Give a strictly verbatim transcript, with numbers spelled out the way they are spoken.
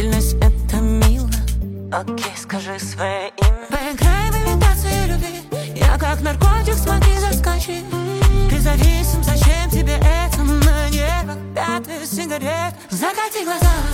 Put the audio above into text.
Действительность — это мило. Окей, скажи свое имя. Поиграй в имитацию любви. Я как наркотик, смотри, заскочи. Ты зависим, зачем тебе это? На нервах пятая сигарет. Закати глаза.